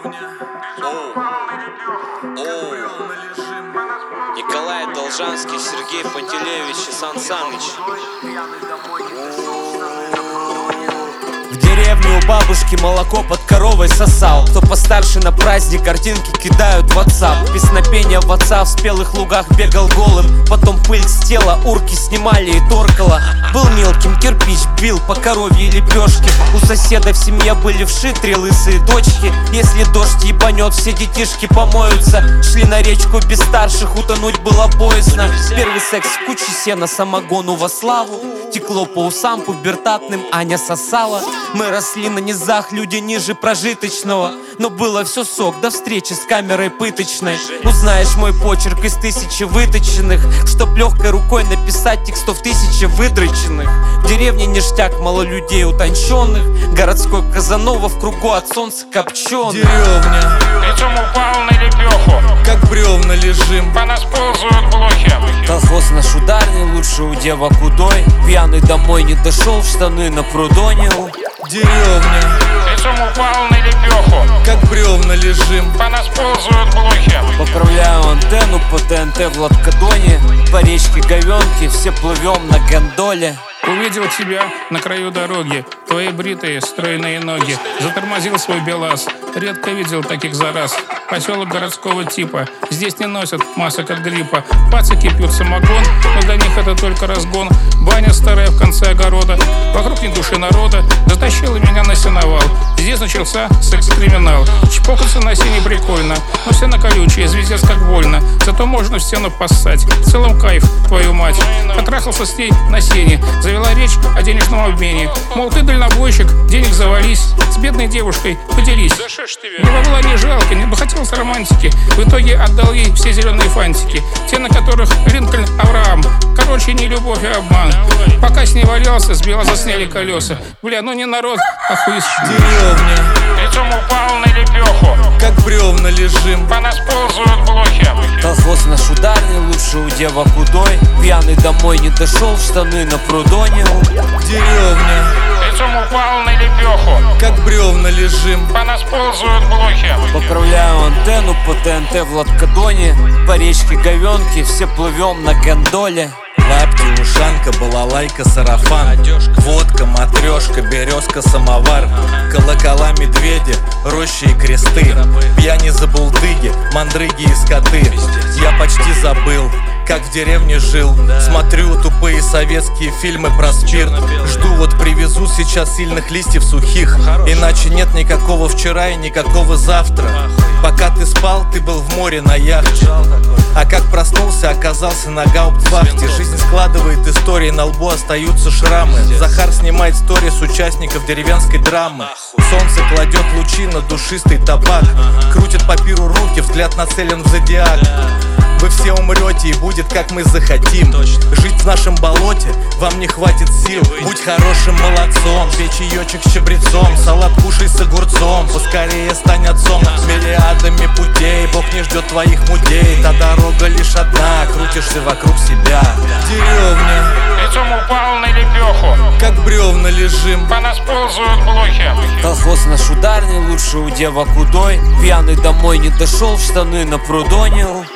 Николай Должанский, Сергей Пантелеевич и Сан Саныч. В деревне у бабушки молоко под коровой сосал. Кто постарше на праздник картинки кидают в WhatsApp. Песнопение в WhatsApp, в спелых лугах бегал голым. Потом пыль с тела урки снимали и торкало. Был мелким, кирпич бил по коровье лепешки. У соседа в семье были вши три лысые дочки. Если дождь ебанет, все детишки помоются. Шли на речку без старших, утонуть было боязно. Первый секс в куче сена, самогону во славу. Текло по усам пубертатным, Аня сосала. Мы росли на низах, люди ниже прожиточного. Но было все сок, до встречи с камерой пыточной. Узнаешь мой почерк из 1000 выточенных, чтоб легкой рукой написать текстов 1000 выдроченных. В деревне ништяк, мало людей утонченных. Городской Казанова в кругу от солнца копченый. Деревня лицом упал на лепеху, как бревна лежим, по нас ползают блохи. Колхоз наш ударный, лучше у девок удой. Пьяный домой не дошел, в штаны на прудонил. Деревня Лицом упал на лепеху, как бревна лежим, по нас ползают блохи. Поправляю антенну по ТНТ в Латкадоне. По речке Говенки все плывем на гондоле. Увидел тебя на краю дороги, твои бритые стройные ноги. Затормозил свой БелАЗ, редко видел таких зараз. Поселок городского типа, здесь не носят масок от гриппа. Пацаки пьют самогон, но для них это только разгон. Баня старая в конце огорода, вокруг ни души народа. Затащила меня на сеновал, здесь начался секс-криминал. Чпокаться на сене прикольно, но сено колючее, звездец как больно. Зато можно в стену поссать, в целом кайф, твою мать. Потрахался с ней на сене, завела речь о денежном обмене. Мол, ты дальнобойщик, денег завались, с бедной девушкой поделись. Не было не жалко, не бы хотелось романтики. В итоге отдал ей все зеленые фантики, те, на которых Линкольн Авраам. Короче, не любовь, а обман. Пока с ней валялся, с БелАЗа сняли колеса. Бля, ну не народ, а хуй. деревня Лицом упал на лепеху, как бревна лежим, по нас ползают блохи. Колхоз наш ударный, лучше у девок удой. Пьяный домой не дошел, в штаны на прудонил. деревня Лицом упал на лепеху, как бревна лежим, по нас ползают блохи. Поправляю антенну по ТНТ в Латкадоне. По речке Говенки все плывем на гондоле. лапти, ушанка, балалайка, сарафан, водка, матрешка, березка, самовар, колокола, медведи, рощи и кресты, пьяни за булдыги, мандрыги и скоты. Я почти забыл, как в деревне жил. Смотрю тупые советские фильмы про спирт. Жду, вот привезу сейчас сильных листьев сухих. Иначе нет никакого вчера и никакого завтра. Пока ты спал, ты был в море на яхте. А как проснулся, оказался на гауптвахте. Жизнь складывает истории, на лбу остаются шрамы. Захар снимает сторис участников деревенской драмы. Солнце кладет лучи на душистый табак. Крутит по пиру руки, взгляд нацелен в зодиак. Вы все умрете и будет как мы захотим. Жить в нашем болоте вам не хватит сил. Будь хорошим молодцом, пей чаечек с чабрецом, салат кушай с огурцом, поскорее стань отцом. Миллиардами путей Бог не ждет твоих мудей. Та дорога лишь одна, крутишься вокруг себя. Деревня Лицом упал на лепеху, как бревна лежим, по нас ползают блохи. Колхоз наш ударный, лучше у девок удой. Пьяный домой не дошел, в штаны на прудонил.